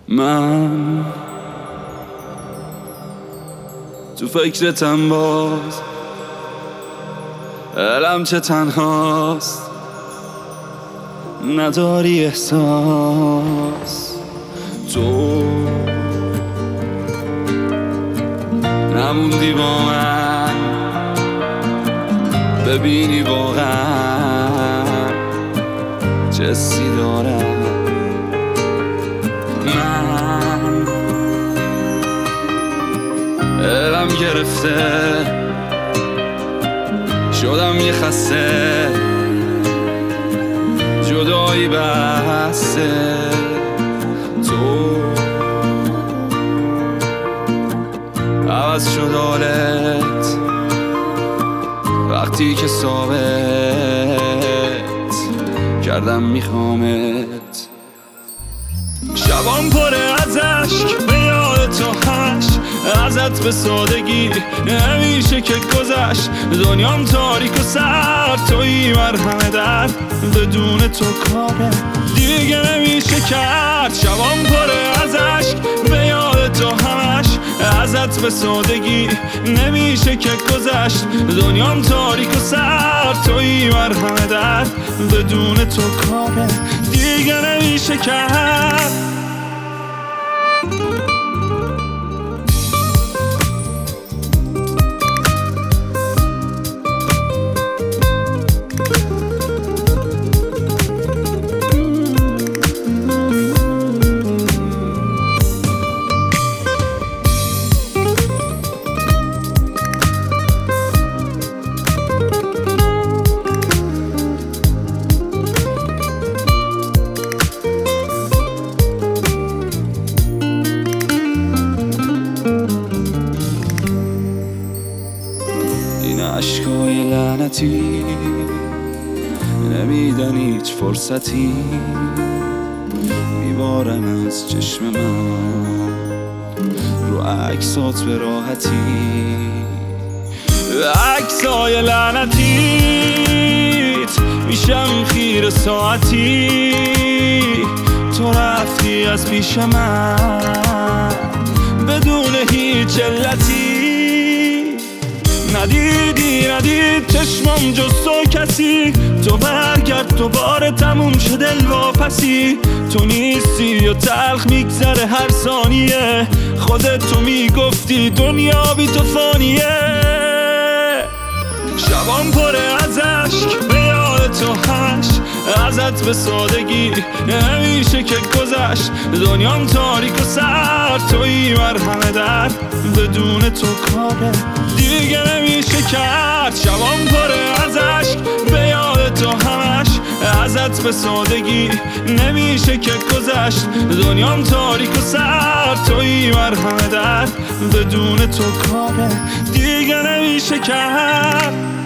من تو فکرتم باز، علم چه تنهاست، نداری احساس. تو نموندی با من، ببینی واقعا چه حسی دارم. من علم گرفته شدم یه خسته، جدایی بسته. تو عوض شد حالت وقتی که ثابت کردم میخوامت. شبام پره از عشق به یاد تو هش، ازت به سادگی نمیشه که گذشت. دنیام تاریک و سر تویی مرهم درد، بدون تو کاره دیگه نمیشه کرد. شبام پره از عشق به یاد تو همش، ازت به سادگی نمیشه که گذشت. دنیام تاریک و سر تویی مرهم درد، بدون تو کاره دیگه نمیشه کرد. عشقای لعنتی نمیدن هیچ فرصتی، میبارن از چشم من رو عکسات به راحتی. عکسای لعنتیت میشم خیره ساعتی، تو رفتی از پیش من بدون هیچ علتی. ندید چشمم جز تو کسی، تو برگرد دوباره تموم شد دل واپسی. تو نیستی و تلخ میگذره هر ثانیه، خودت تو میگفتی دنیا بی تو فانیه. شبام پره از عشق به یاد تو هش، ازت به سادگی نمیشه که گذشت. دنیام تاریک و سر تویی مرهم درد، بدون تو کاره دیگه نمیشه کرد. شبام پره از عشق به یاد تو همش، ازت به سادگی نمیشه که گذشت. دنیام تاریک و سر تویی مرهم درد، بدون تو کاره دیگه نمیشه کرد.